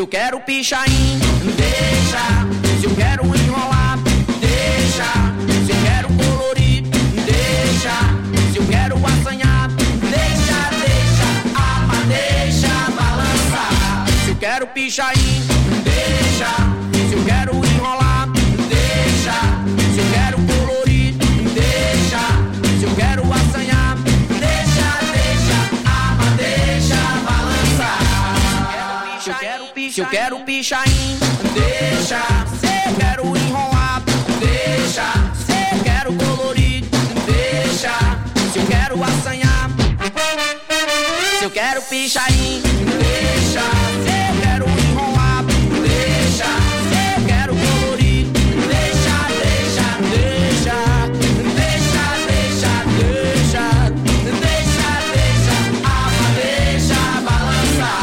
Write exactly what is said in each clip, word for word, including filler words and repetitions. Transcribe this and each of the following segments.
quero pichain, deixa. Se eu quero enrolar, deixa. Se eu quero colorir, deixa. Se eu quero assanhar, deixa, deixa. Ah, deixa balançar. Se eu quero pichain, deixa. Se eu quero enrolar, deixa. Se eu quero colorir, deixa. Se eu quero assanhar, deixa, deixa. Ah, deixa balançar. Se eu quero pichain, se eu quero pichain, deixa. Se eu quero enrolar, deixa. Se eu quero colorir, deixa. Se eu quero assanhar, se eu quero pichain, deixa. Se eu quero enrolar, deixa. Se eu quero colorir, deixa, deixa, deixa. Deixa, deixa, deixa. Deixa, deixa. Ah, deixa balançar.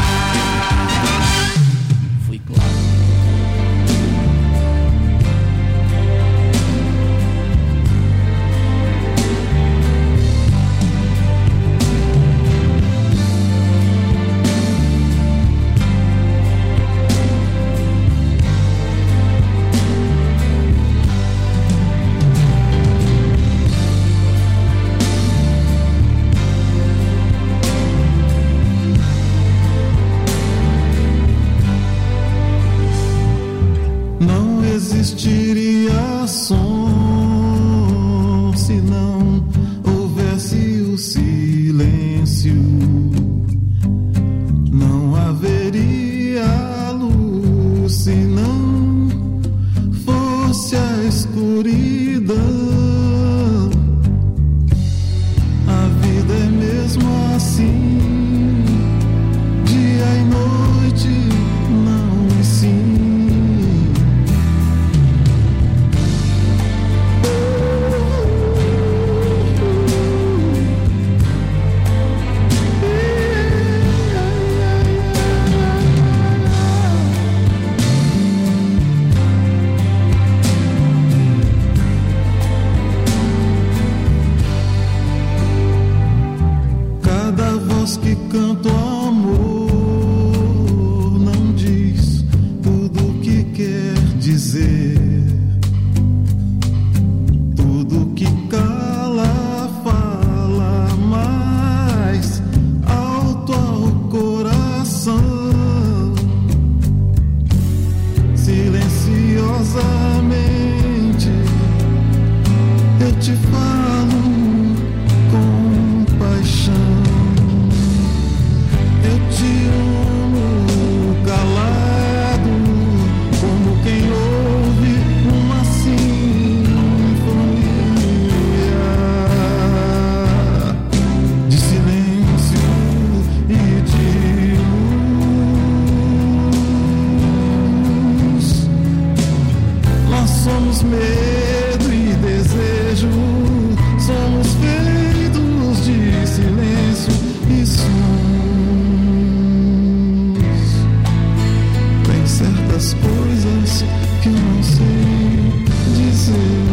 Fui claro. Não existiria som se não houvesse o silêncio. Não haveria luz se não fosse a escuridão. A vida é mesmo assim, dia e noite, não e sim. Cada voz que canta o amor não diz tudo o que quer dizer. Tudo que cala fala mais alto ao coração. Silenciosamente eu te falo com paixão. Eu te amo calado, como quem ouve uma sinfonia de silêncio e de luz. Nós somos medo e desejo, somos feitos de silêncio e sons. Tem certas coisas que eu não sei dizer.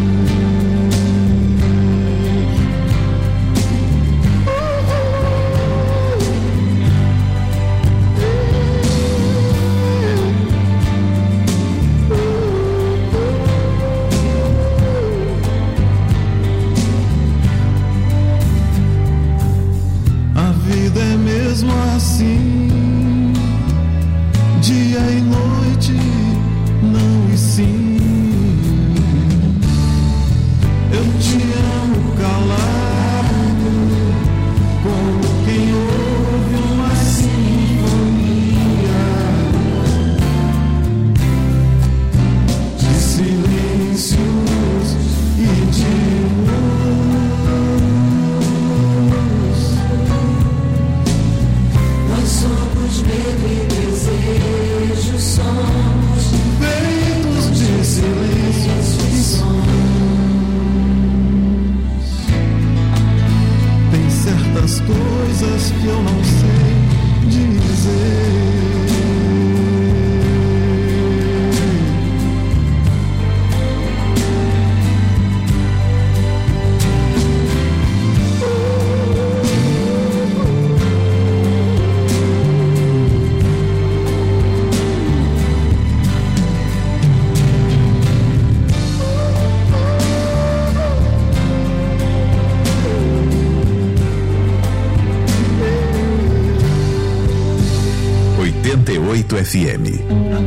oito F M.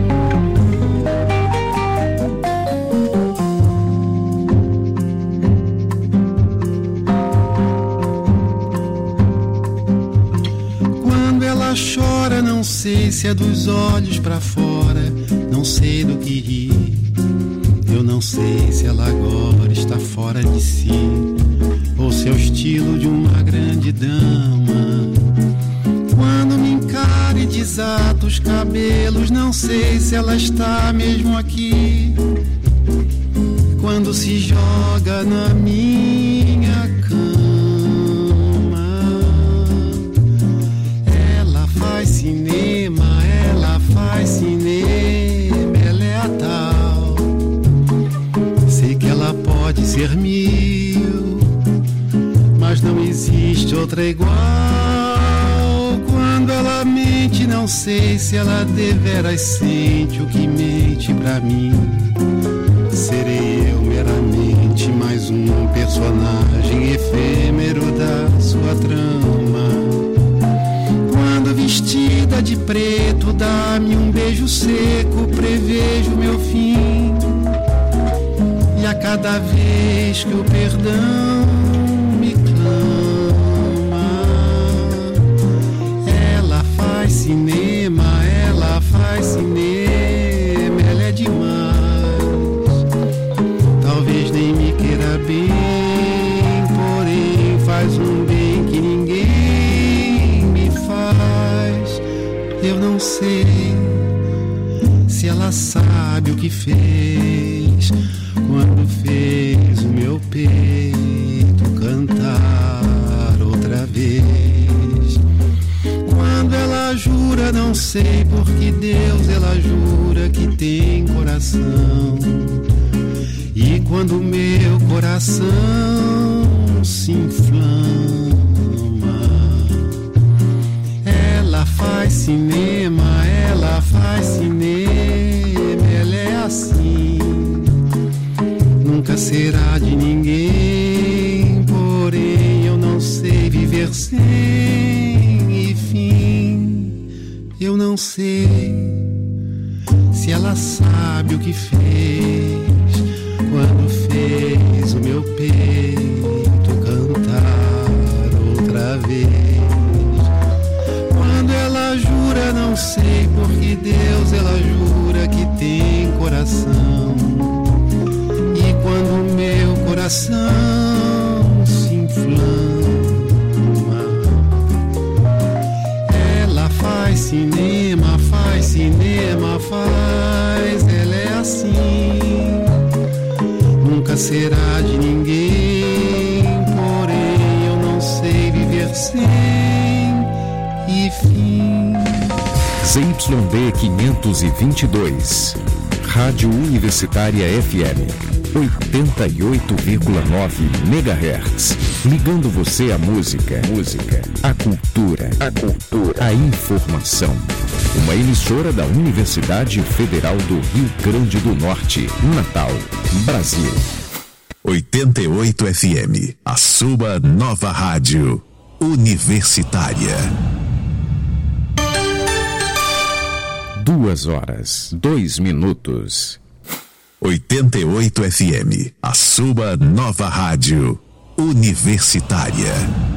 Quando ela chora, não sei se é dos olhos pra fora, não sei do que ri. Eu não sei se ela agora está fora de si, ou se é o estilo de uma grande dama. Quando me encara e desata os cabelos, não sei se ela está mesmo aqui. Quando se joga na minha cama, ela faz cinema, ela faz cinema, ela é a tal. Sei que ela pode ser mil, mas não existe outra igual. Quando ela mente, não sei se ela deveras sente o que mente pra mim. Serei eu meramente mais um personagem efêmero da sua trama. Quando vestida de preto, dá-me um beijo seco, prevejo meu fim. E a cada vez que o perdão me clama, ela faz cinema, ela faz cinema, ela é demais. Talvez nem me queira bem, porém faz um bem que ninguém me faz. Eu não sei se ela sabe o que fez quando fez o meu peito cantar outra vez. Quando ela jura, não sei por que Deus ela jura que tem coração. E quando meu coração se inflama, ela faz cinema, ela faz cinema, ela é assim. Nunca será de ninguém, porém eu não sei viver sem e fim. Eu não sei se ela sabe o que fez quando fez o meu peito cantar outra vez. Quando ela jura, não sei por que Deus ela jura que tem coração. E quando meu coração se inflama, ela faz cinema, faz cinema, faz, ela é assim. Nunca será de ninguém, porém eu não sei viver sem e fim. Z Y D quinhentos e vinte e dois, Rádio Universitária F M, oitenta e oito vírgula nove megahertz, ligando você à música, música, à cultura, à cultura, à informação. Uma emissora da Universidade Federal do Rio Grande do Norte, Natal, Brasil. oitenta e oito F M, a sua nova rádio universitária. Duas horas, dois minutos. oitenta e oito F M, a sua nova rádio universitária.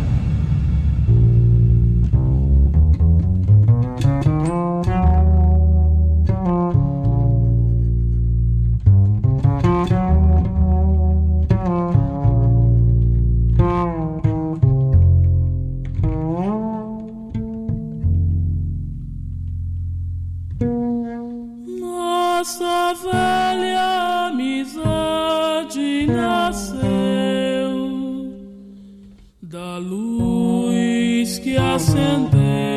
Nossa velha amizade nasceu da luz que acendeu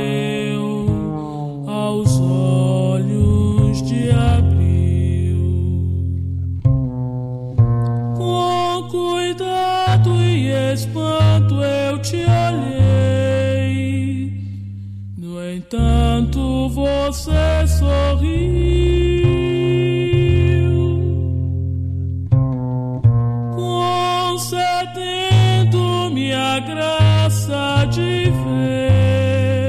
aos olhos de abril. Com cuidado e espanto eu te olhei, no entanto você sorriu. Concedendo-me a graça de ver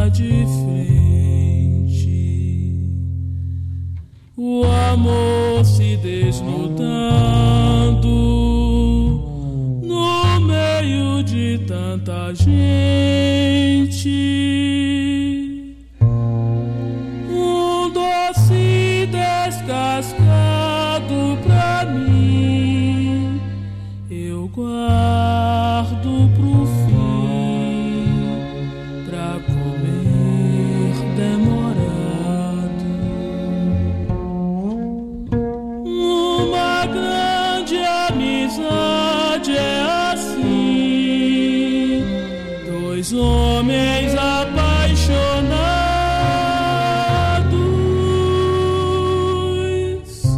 linha de frente, o amor se desnudando no meio de tanta gente, um doce descascado pra mim, eu guardo pro fim, pra comer demorado. Uma grande amizade é assim, dois homens apaixonados,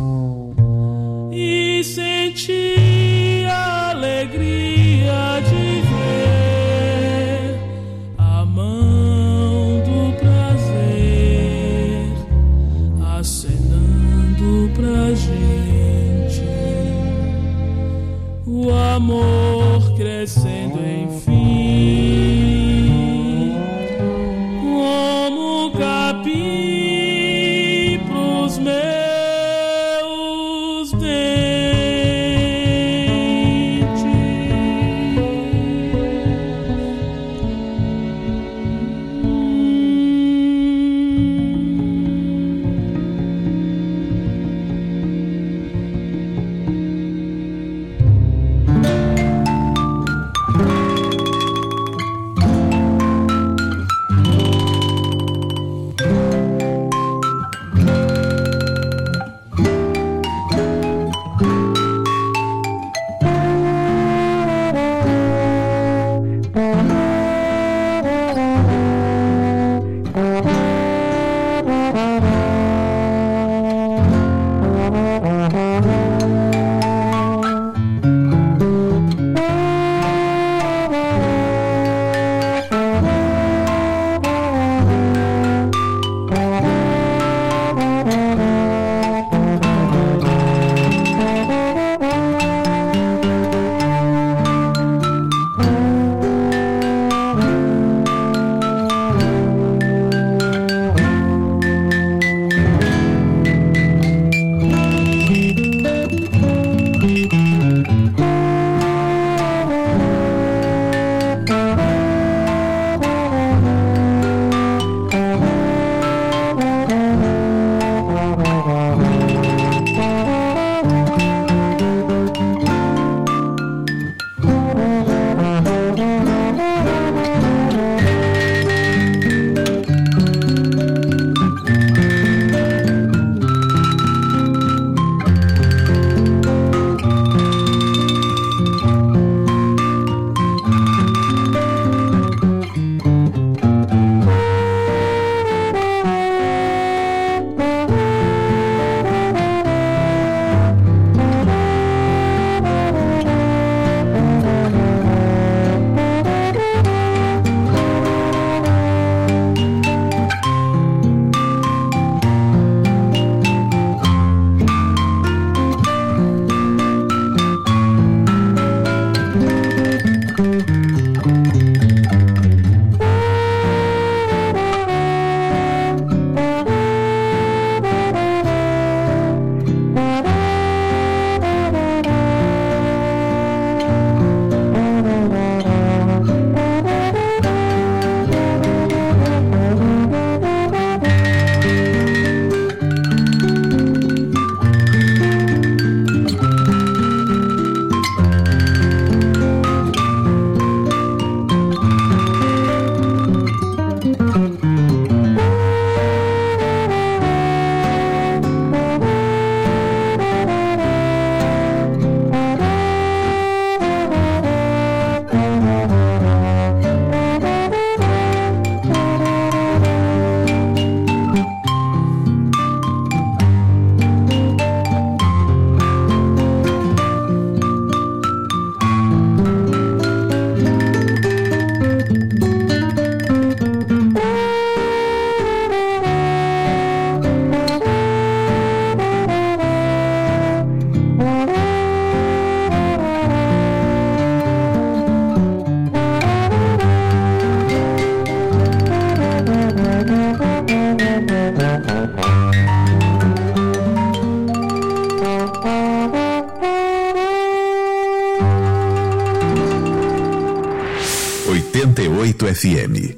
e senti a alegria de ver a mão do prazer acenando pra gente, o amor crescendo enfim, F M.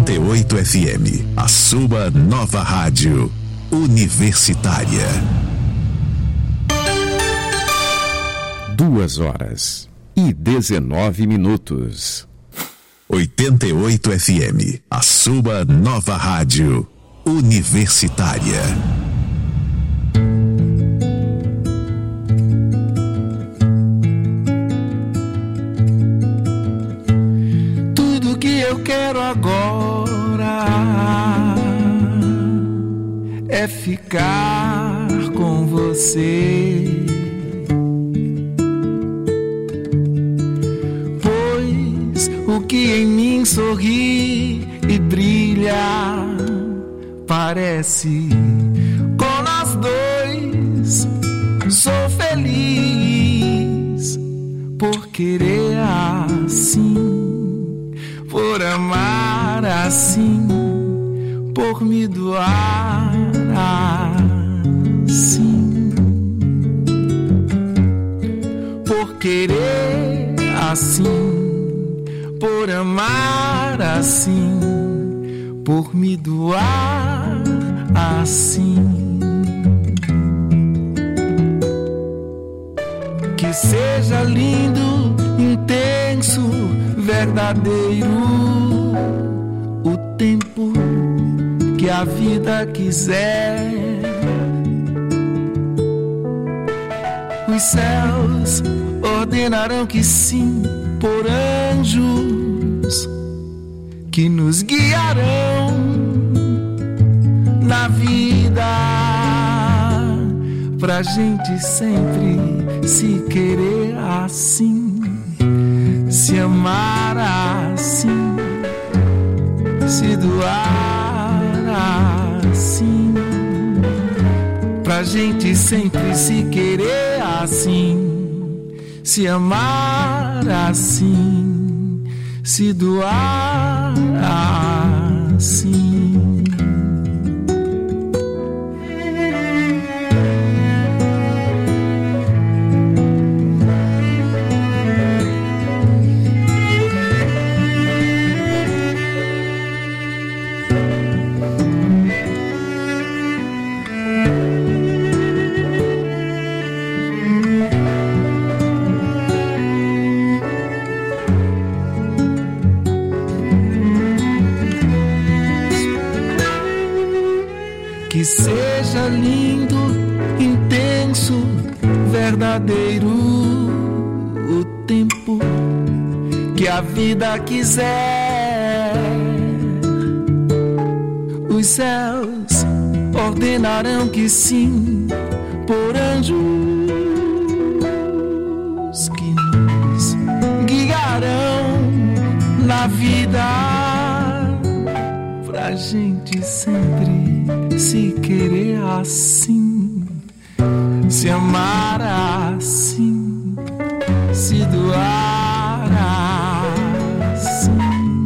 oitenta e oito F M, a sua nova rádio universitária. Duas horas e dezenove minutos. oitenta e oito F M, a sua nova rádio universitária. Tudo que eu quero agora é ficar com você. O que em mim sorri e brilha parece com nós dois. Sou feliz por querer assim, por amar assim, por me doar assim, por querer assim, por amar assim, por me doar assim. Que seja lindo, intenso, verdadeiro o tempo que a vida quiser. Os céus ordenarão que sim, por anjos que nos guiarão na vida, pra gente sempre se querer assim, se amar assim, se doar assim, pra gente sempre se querer assim, se amar assim, se doar assim. Que seja lindo, intenso, verdadeiro o tempo que a vida quiser. Os céus ordenarão que sim, por anjos que nos guiarão na vida, pra gente sempre se querer assim, se amar assim, se doar assim,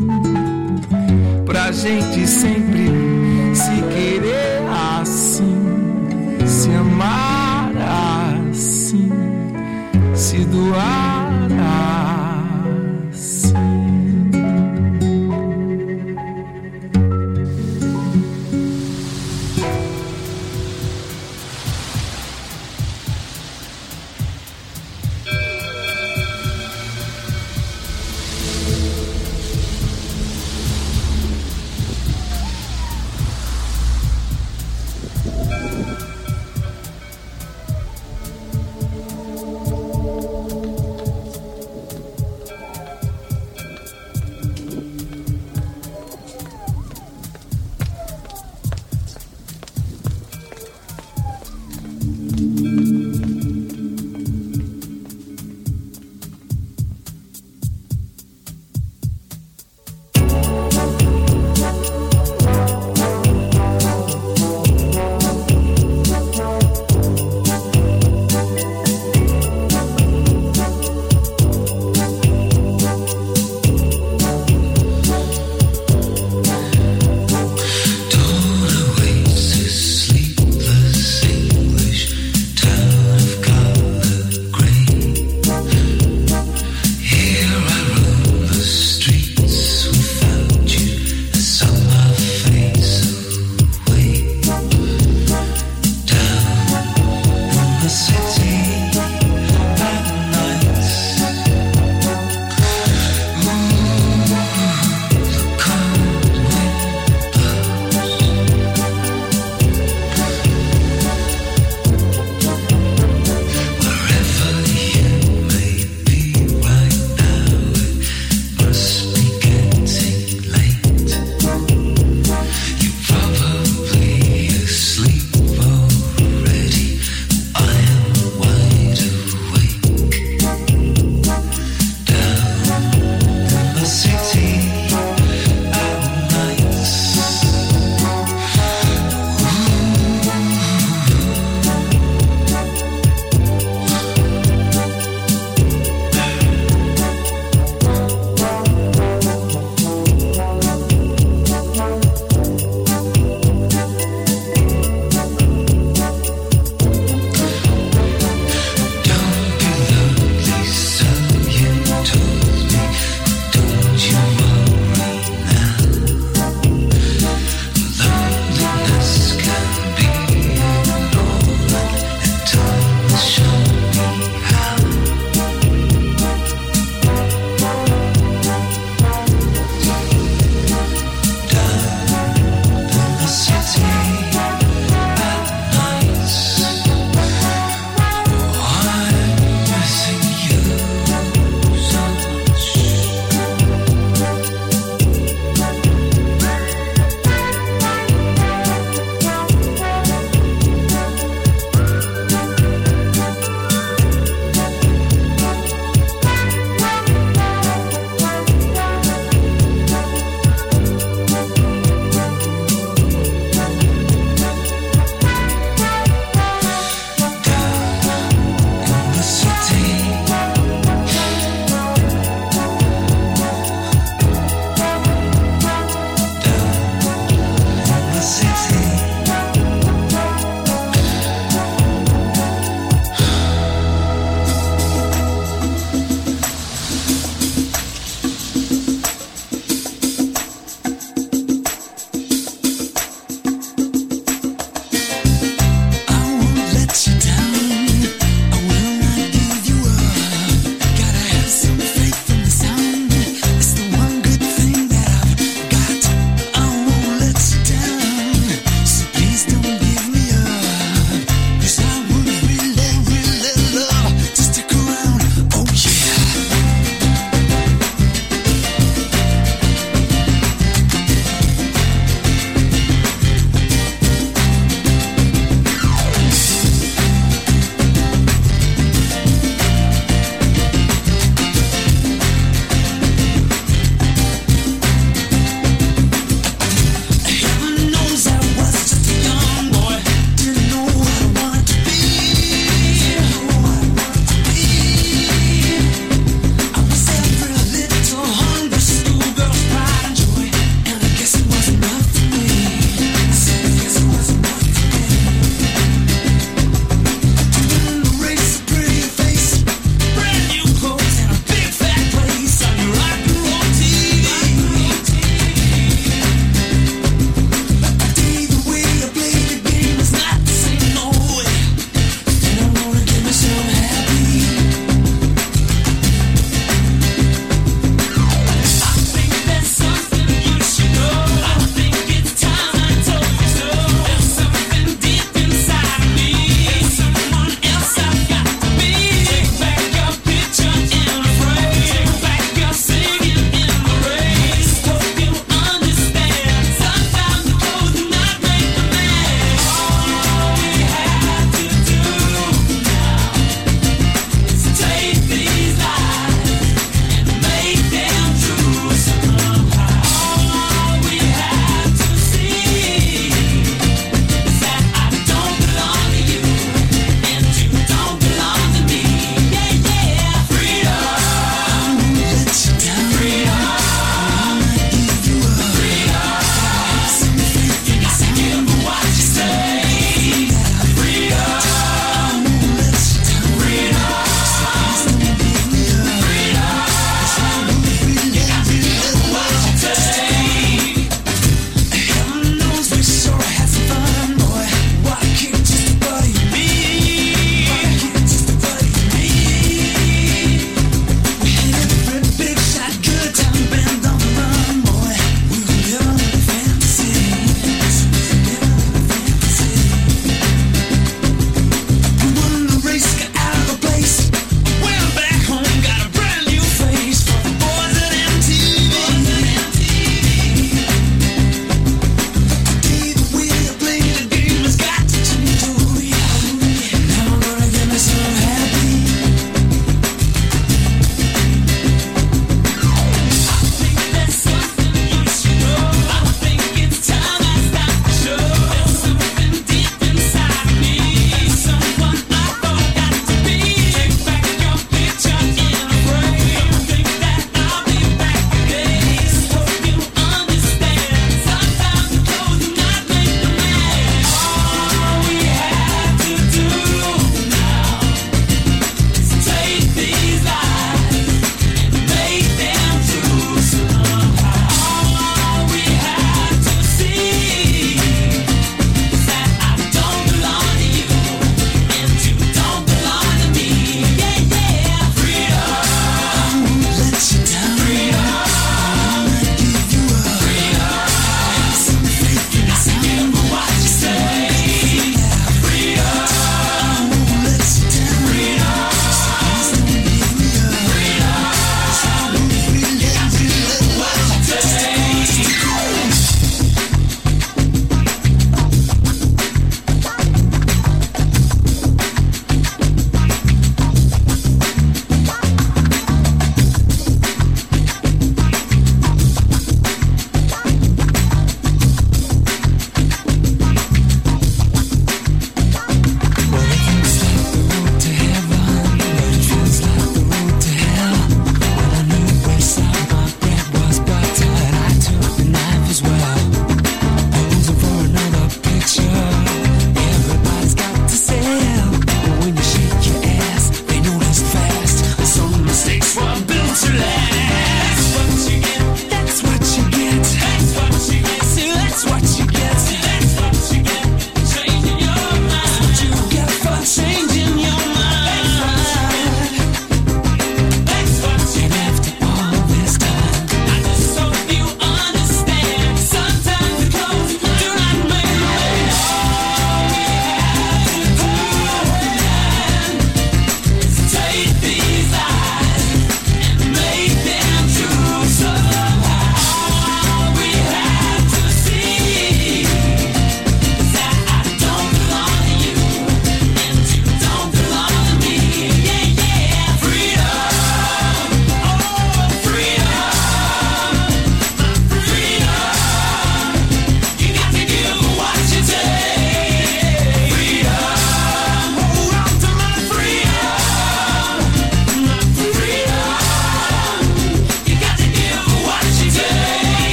pra gente sempre se querer assim, se amar assim, se doar assim.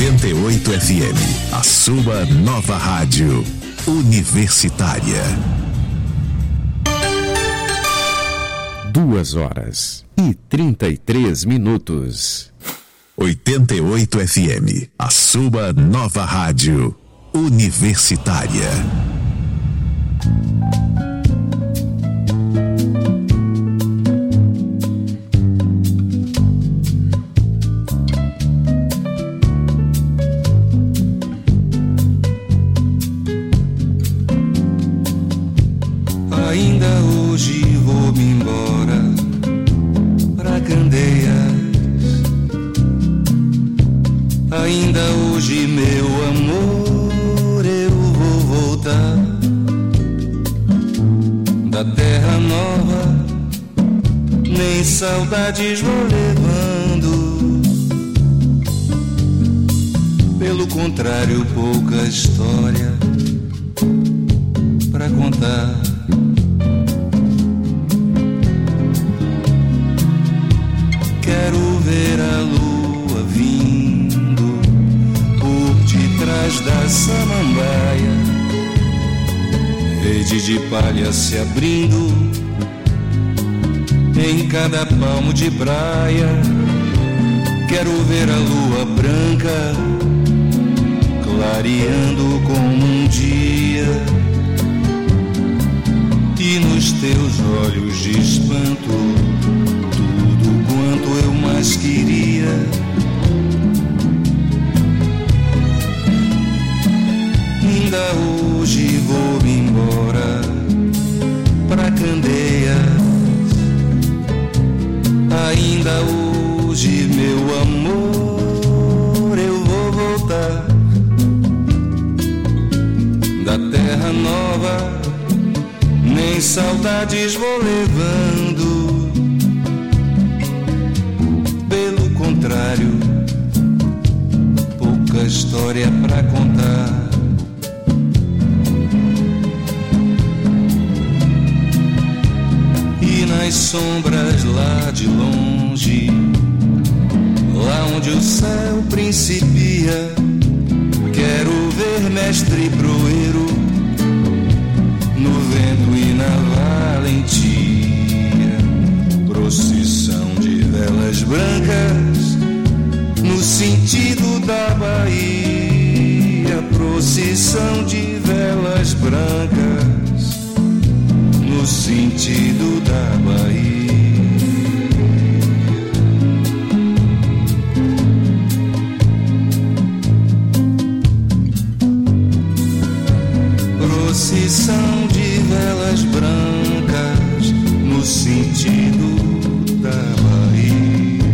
oitenta e oito F M, a sua nova rádio universitária. Duas horas e trinta e três minutos. oitenta e oito F M, a sua nova rádio universitária. Ainda hoje vou-me embora pra Candeias. Ainda hoje, meu amor, eu vou voltar da terra nova. Nem saudades vou levando. Pelo contrário, pouca história pra contar. Quero ver a lua vindo por detrás da samambaia, rede de palha se abrindo em cada palmo de praia. Quero ver a lua branca clareando como um dia, e nos teus olhos de espanto quanto eu mais queria. Ainda hoje vou-me embora pra Candeias. Ainda hoje, meu amor, eu vou voltar da terra nova. Nem saudades vou levando. Pouca história pra contar. E nas sombras lá de longe, lá onde o céu principia, quero ver mestre proeiro no vento e na valentia. Procissão de velas brancas no sentido da Bahia. Procissão de velas brancas no sentido da Bahia. Procissão de velas brancas no sentido da Bahia.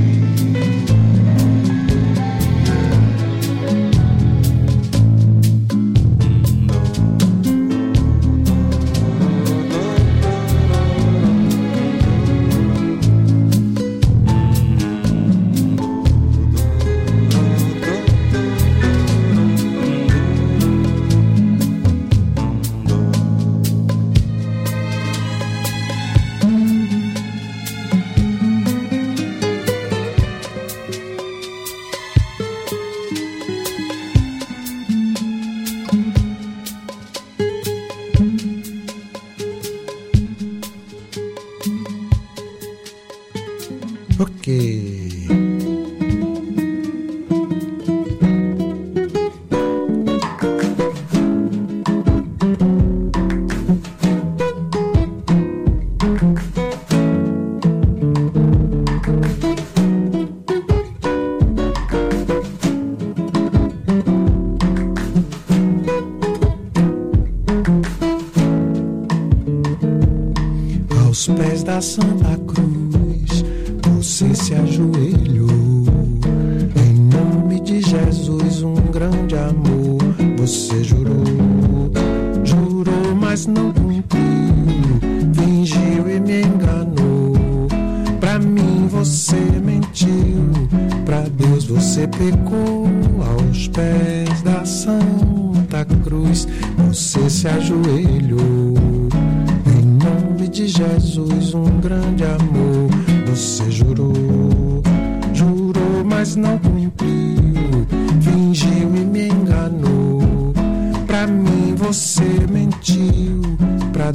Santa Cruz, você se ajoelhou. Em nome de Jesus, um grande amor. Você jurou, jurou, mas não cumpriu. Fingiu e me enganou. Pra mim você mentiu. Pra Deus você pecou. Aos pés da Santa Cruz, você se ajoelhou. De Jesus, um grande amor. Você jurou, jurou, mas não cumpriu. Fingiu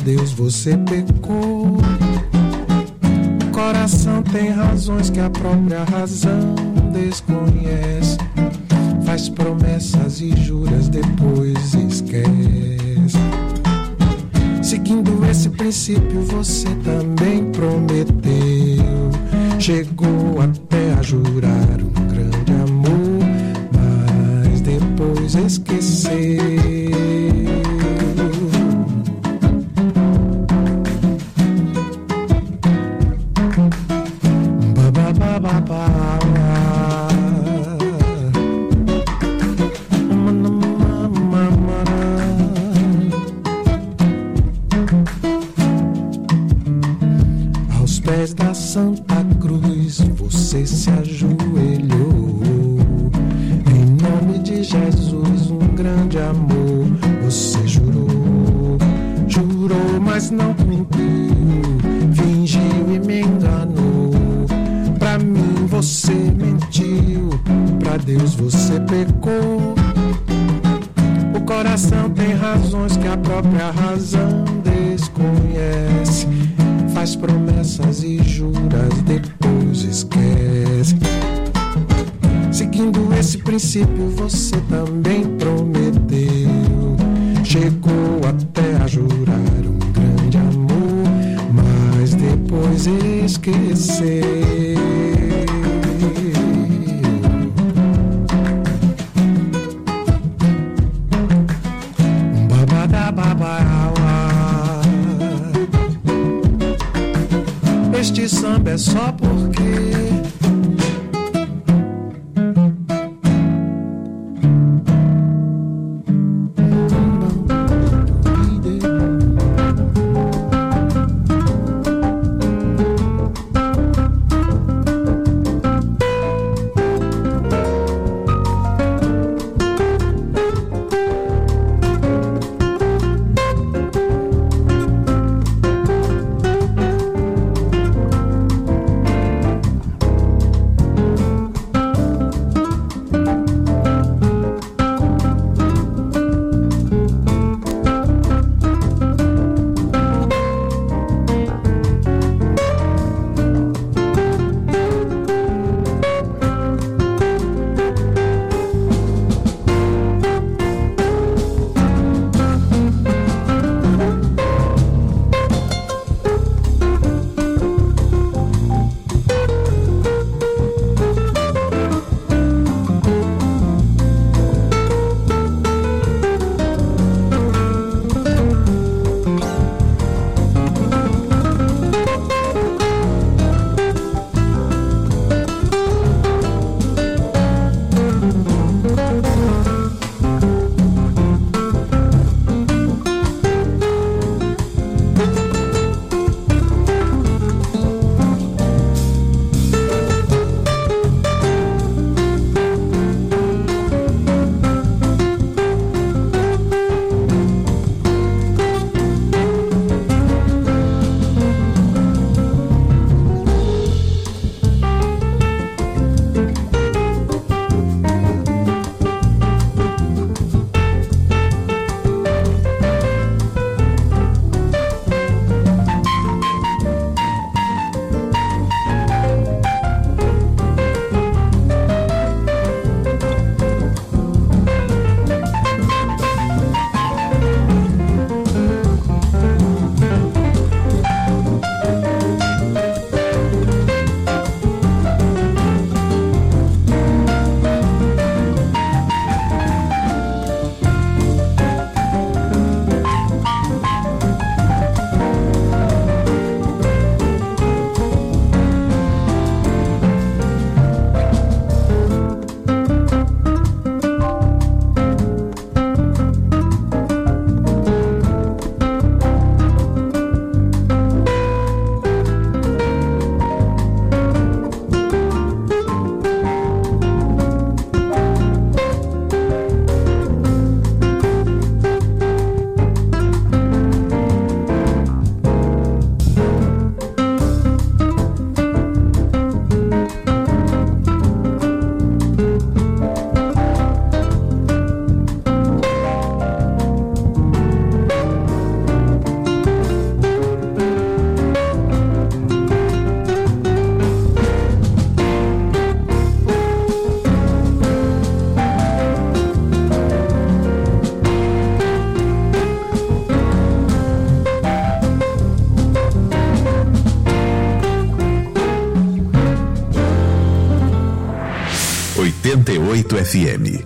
Deus você pecou. O coração tem razões que a própria razão desconhece. Faz promessas e juras, depois esquece. Seguindo esse princípio você também prometeu. Chegou até a jurar um grande amor, mas depois esqueceu. Aos pés da Santa Cruz você se ajoelhou. Em nome de Jesus, um grande amor você jurou. Jurou, mas não cumpriu. Fingiu e me enganou. Pra mim você mentiu. Pra Deus você pecou. O coração tem razões que a própria razão desconhece. Faz promessas e juras, depois esquece. Seguindo esse princípio você também prometeu. Chegou até a jurar um grande amor, mas depois esqueceu. Este samba é só porque F M.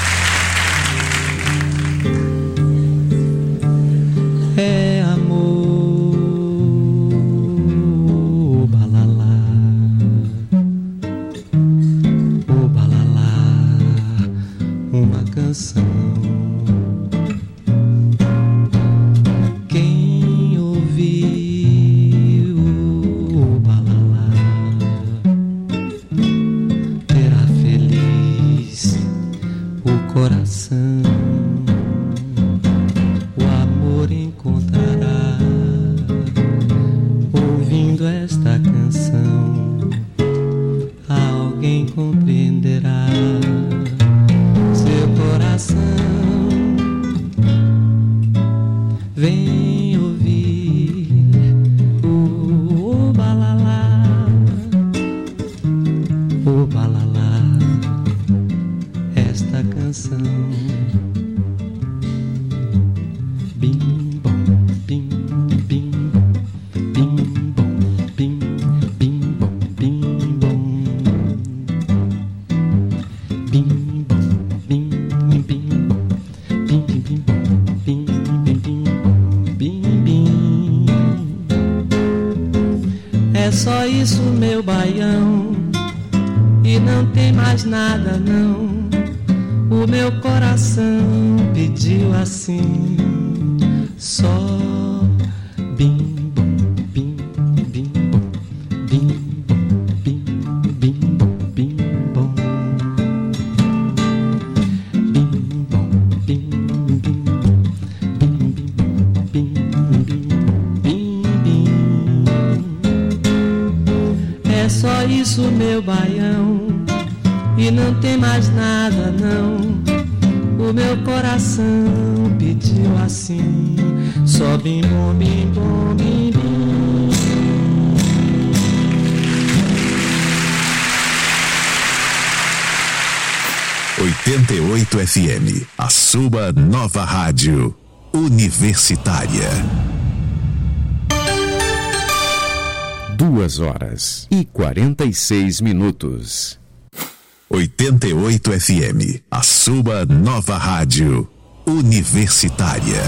É amor, oh, balalá, oh, balalá, uma canção. Quem ouviu o balalá terá feliz o coração. O amor encontrará ouvindo esta canção. Alguém compreenderá seu coração. Vem ouvir o, o balalá, o balalá, esta canção. Bim bom, bim bim bom, bim bom, bim bim bom, bim bom, bim bom, bim bim bom, bim bim bom, bim bim bim bom, bim bim. É só isso, meu baião, e não tem mais nada não. O meu coração pediu assim, só bim bom, bim bim bom, bim bom, bim bim bom, bim bom, bim bom, bim bim bom, bim bim bom, bim bim bim bim. É só isso, meu baião, e não tem mais nada não. O meu coração pediu assim, só bim bom, bim bom, bim bim. oitenta e oito F M, a sua nova rádio universitária. Duas horas e quarenta e seis minutos. oitenta e oito F M, a sua nova rádio universitária.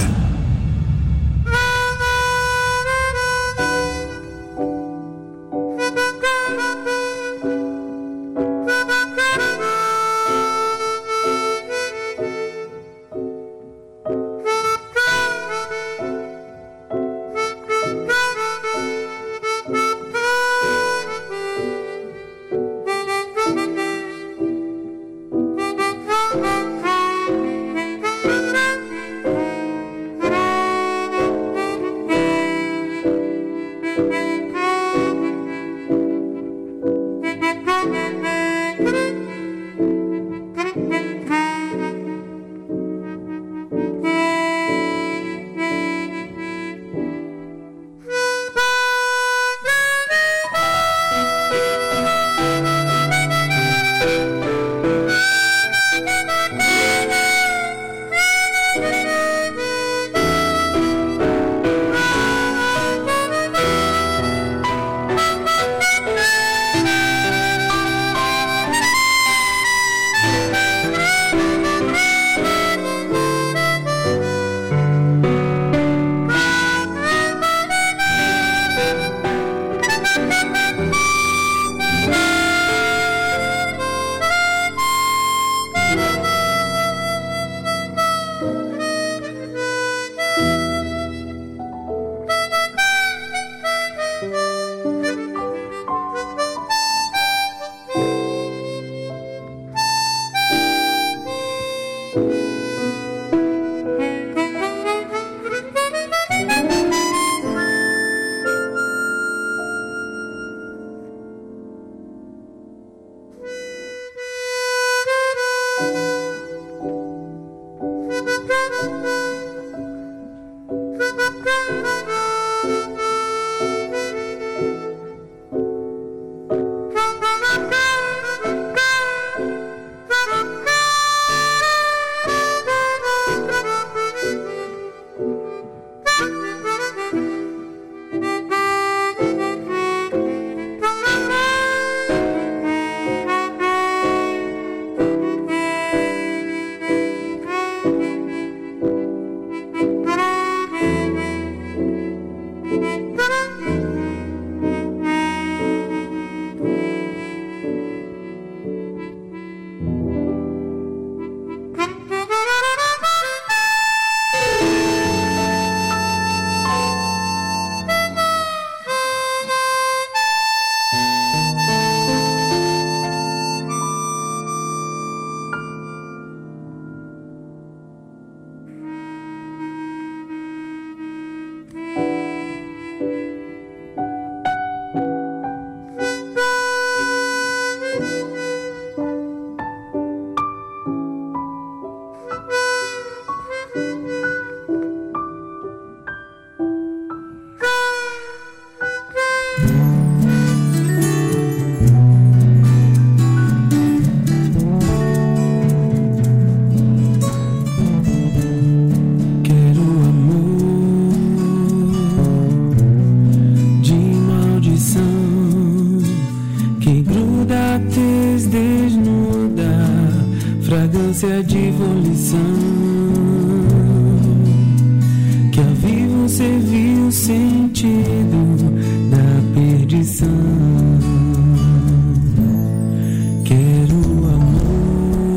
você viu o sentido da perdição. Quero amor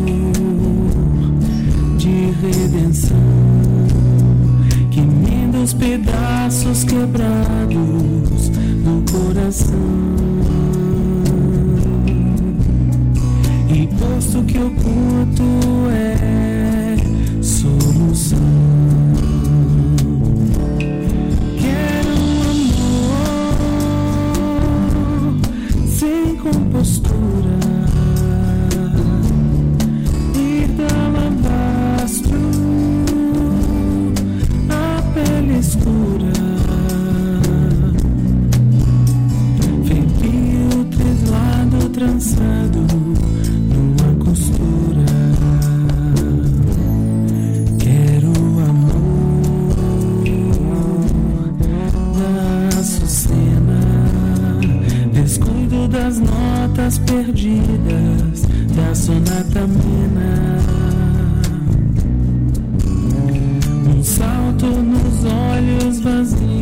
de redenção, que emenda os pedaços quebrados do coração. E posto que o culto é solução, quero um amor sem compostura e da alabastro a pele escura, feitio treslado trançado numa costura. Quero amor da açucena, descuido das notas perdidas da sonata mena, um salto nos olhos vazios